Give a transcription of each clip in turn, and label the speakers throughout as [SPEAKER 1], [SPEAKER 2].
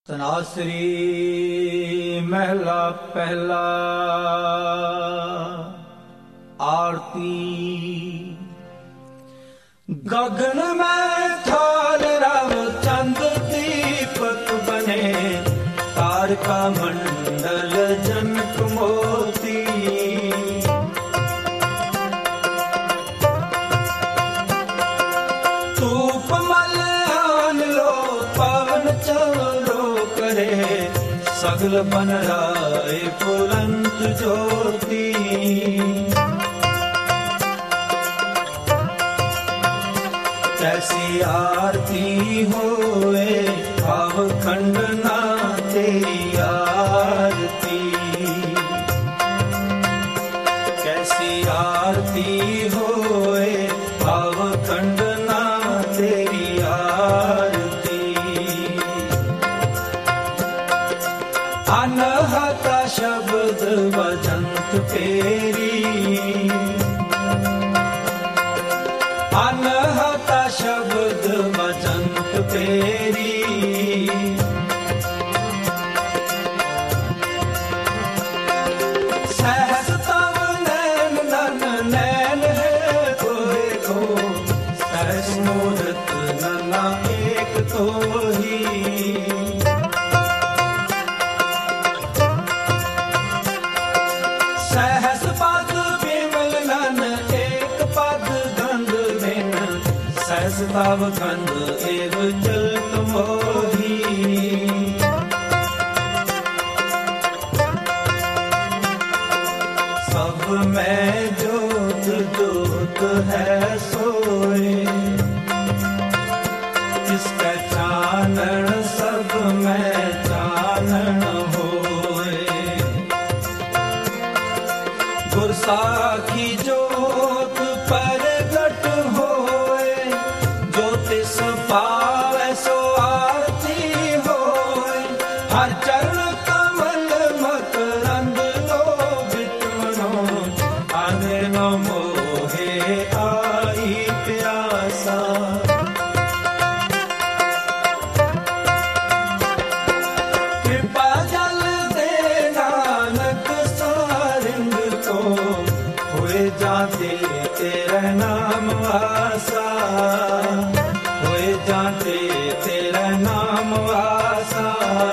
[SPEAKER 1] तनासरी महला पहला। आरती। गगन में थाल रव चंद दीपक बने, तारका मंडल जनक मोती। धूप मल्यान लो पवन चलो करे, सगल बन राय पुरंत ज्योति। कैसी आरती होए भाव खंडना तेरी आरती। कैसी आरती होए भाव खंडना तेरी आरती। अनहता शब्द बजंत तेरी, अनहता शब्द बजंत तेरी। सहस तव नैन नन नैन है कोई को, सहस मूरत नना एक तो ही। सहस पद विमल नन एक पद गंध बिन, सहस तव गंध एव चलत मोही। सब में जोत जोत है सोए, जिसका चानन सब में चानन होए। गुरसाखी जोत प्रगट होए, ज्योतिष पावै सो आरती होए। हर चरण कमल मकरंद लो बिटमनो, आने न मोहे आई प्यासा। कृपा जल दे नानक सारिंग को, होए जाते तेरा नाम वासा। होए जाते तेरा नाम वासा।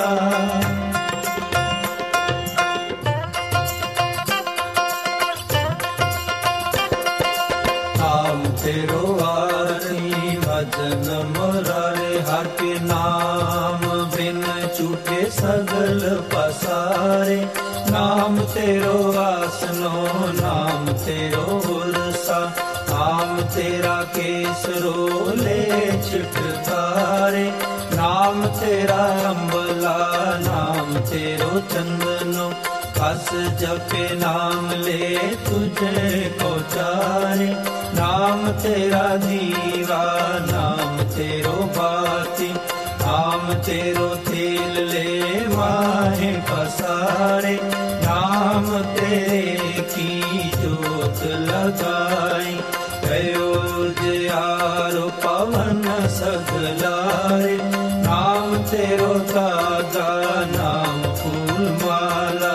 [SPEAKER 1] नाम तेरो आरती भजन मुरारे, हर के नाम बिन छूटे सगल पसारे। नाम तेरो आसनो नाम तेरो उरसा, नाम तेरा केसरो ले छिटकारे। नाम तेरा अम्बला नाम तेरो चंदनो, कस जपे नाम ले तुझे को चारे। नाम तेरा दीवा नाम तेरो बाती, नाम तेरो तेल ले माहे पसारे। नाम तेरे की जोत लगाई, गयो जियारो पवन सगलारे। नाम तेरो तागा नाम फूल माला,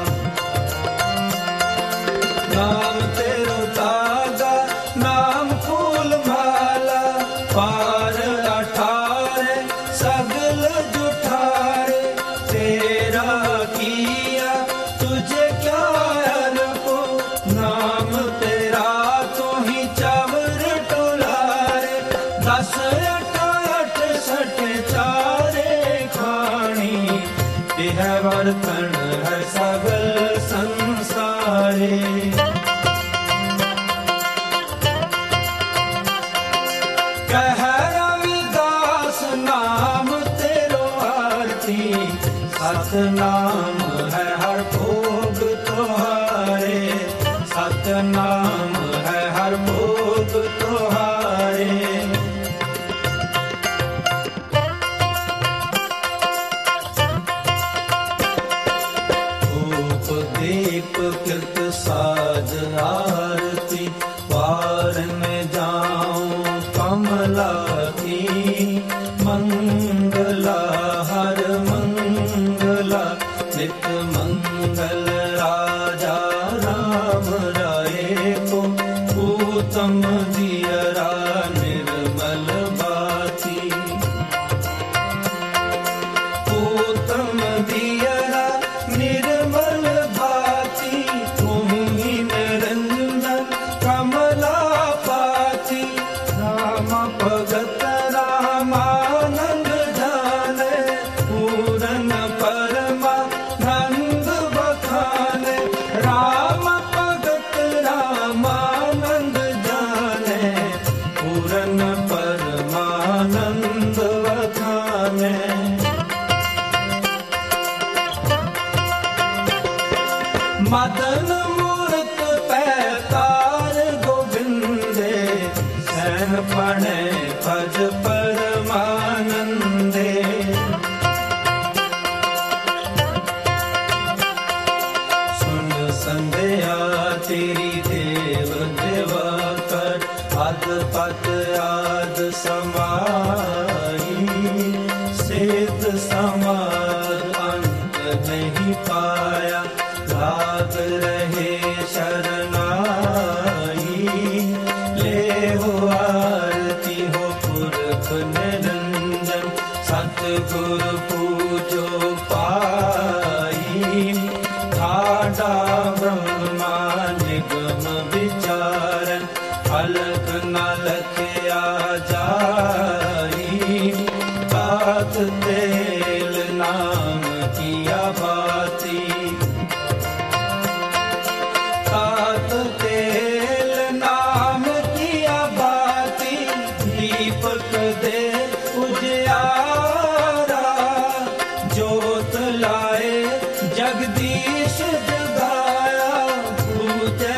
[SPEAKER 1] नाम तेरो तागा नाम फूल माला। पार अठारे सगल जुठारे, तेरा किया तुझे क्या अनको। नाम तेरा तो ही चावर टोलारे, 10 8 8 सठ चारे खानी। यह बर्तन है सगल संसारे। कह रविदास नाम तेरो आरती, सतनाम है हर भोग तुम्हारे। सतनाम है हर भोग तुम्हारे। धूप दीप कृत साज आरती, पार में जाऊं कमला की। मंगला हर मंगला मदन मूरत पैतार गोविंदे सैन पणे भज परमानंदे। सुन संध्या तेरी देव देवा कर अद पद आद समाई सेत समाद अंत नहीं पाया लाग रहे शरणाई। ले हो आरती हो पुरख निरंजन सतगुरु पूजो पाई। ठाडा ब्रह्मा निगम विचारन अलग न लखया जाई। तात तेल नाम किया बाती तात तेल नाम किया बाती। दीपक दे उजियारा जोत लाए जगदीश जगाया। बूझे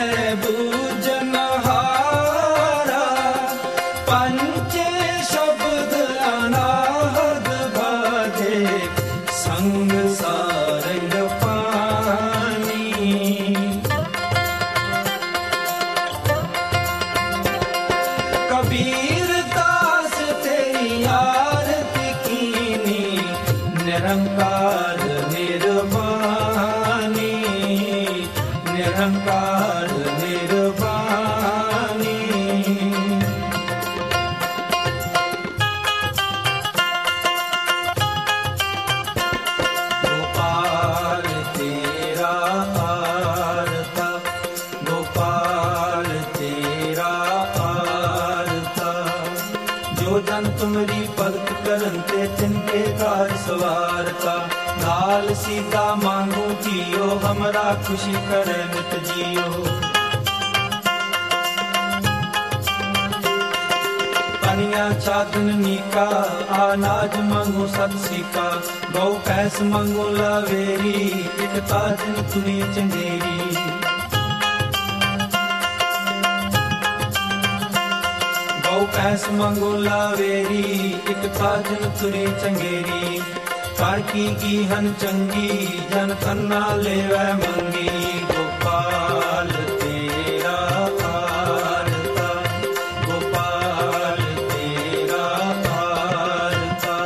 [SPEAKER 1] बूझनहारा पंचे शब्द अनाहद बाजे संग सारंग पानी। कबीर दास तेरी आरती कीनी निरंकार निर्वाणी निरंकार निर्वाणी। गोपाल तेरा आरता गोपाल तेरा आरता। जो जन तुमरी भगत करन ते तिनके कार सवार का। लाल सीधा मांगू जियो हमरा खुशी करे मित जियो। पनिया चादन नीका अनाज मांगू सतसिका। गौ कैस मांगू लावेरी एक ताजन तुरी चंदेरी। गौ कैस मांगू लावेरी एक ताजन तुरी चंगेरी। कर की हन चंगी जन तन्ना लेवै मंगी। गोपाल तेरा आरता गोपाल तेरा आरता।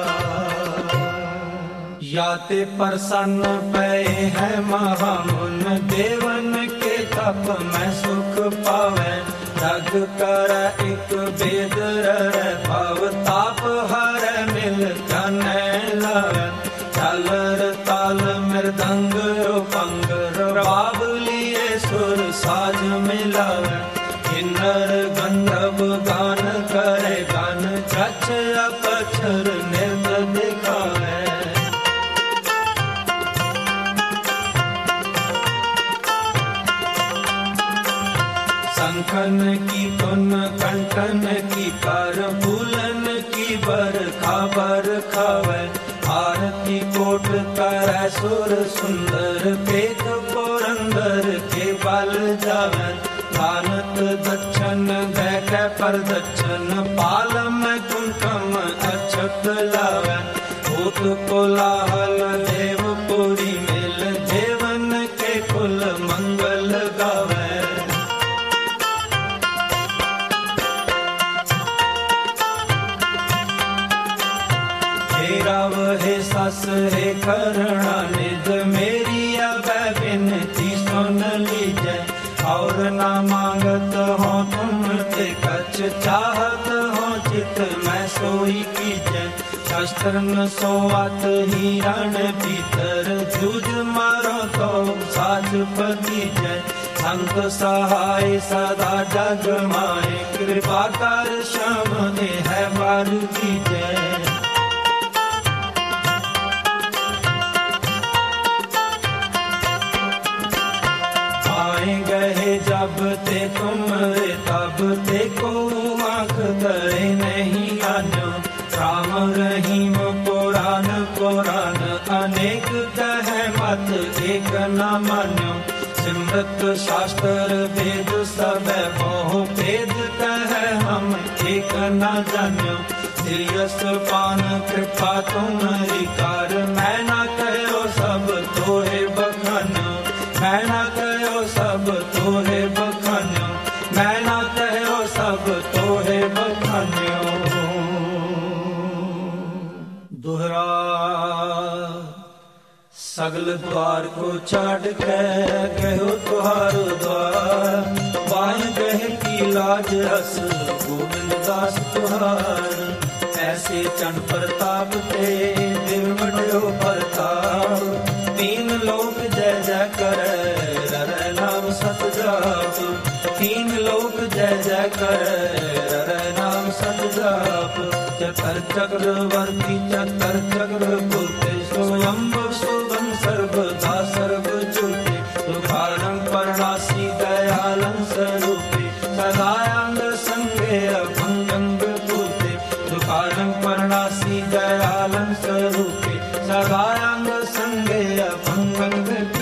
[SPEAKER 1] या ते प्रसन्न पे है महामुन देवन के तप में सुख पावे। जग कर एक बेद रह भव ताप हर मिल जाने लावे। झालर ताल मृदंग रूपंग रबाब लिए सुर साज मिलावे। किन्नर गंधर्व गान करे गान छछ अपक्षर नृत्य दिखावे। शंखन की धुन कंठन की कर फूलन की बरखा बरखावे। आरती कोट कर सुर सुंदर पेख पुरंदर के बल जावे। दानत दक्षन देख पर दक्षन पाल में कुंकम अक्षत लावे। भूत कोलाहल देवपुरी मिल देवन के कुल मंगल गावे। राव हे सस हे करना निज मेरी अब विनती सुन लीजै। और न मांगत हो तुम ते कछ चाहत हो चित मैं सोई कीजै। शस्त्र न सोवत हिरण भीतर जूझ मारो तो साज पतीजै। संत सहाय सदा जग माए कृपा कर श्याम है बार कीजै। गए जब ते तुम तब ते को आँख करे नहीं आनो। राम रहीम पुराण पुराण अनेक कह मत एक न मान्यो। सिमरत शास्त्र वेद सब मोह भेद कह हम एक न जान्यो। श्रीयस पान कृपा तुम्हारी कार, मैं न कहो सब तोहे बखान्यो। मैं न कहो सब तोहे बखान्यो, मैं न कहो सब तोहे बखान्यो। दोहरा सगल द्वार को छाड़ के कहो तुहारो द्वार, पान कह की लाज हस गोविंद दास तुहार। ऐसे चंड प्रताप ते निर्मलो प्रताप, तीन लोक जय जय करे रर नाम सत जाप। तीन लोक जय जय करे रर नाम सत जाप। चतर चक्रवर्ती चतर चक्रवर्ती स्वयंभु सुबन सर्वदा सर्व ज्योति। सुखारं परणासी दयालं स्वरूपे, सदायांग संगे अभंगंग भूते। सुखारं परणासी दयालं स्वरूपे, सदायांग संगे अभंगंग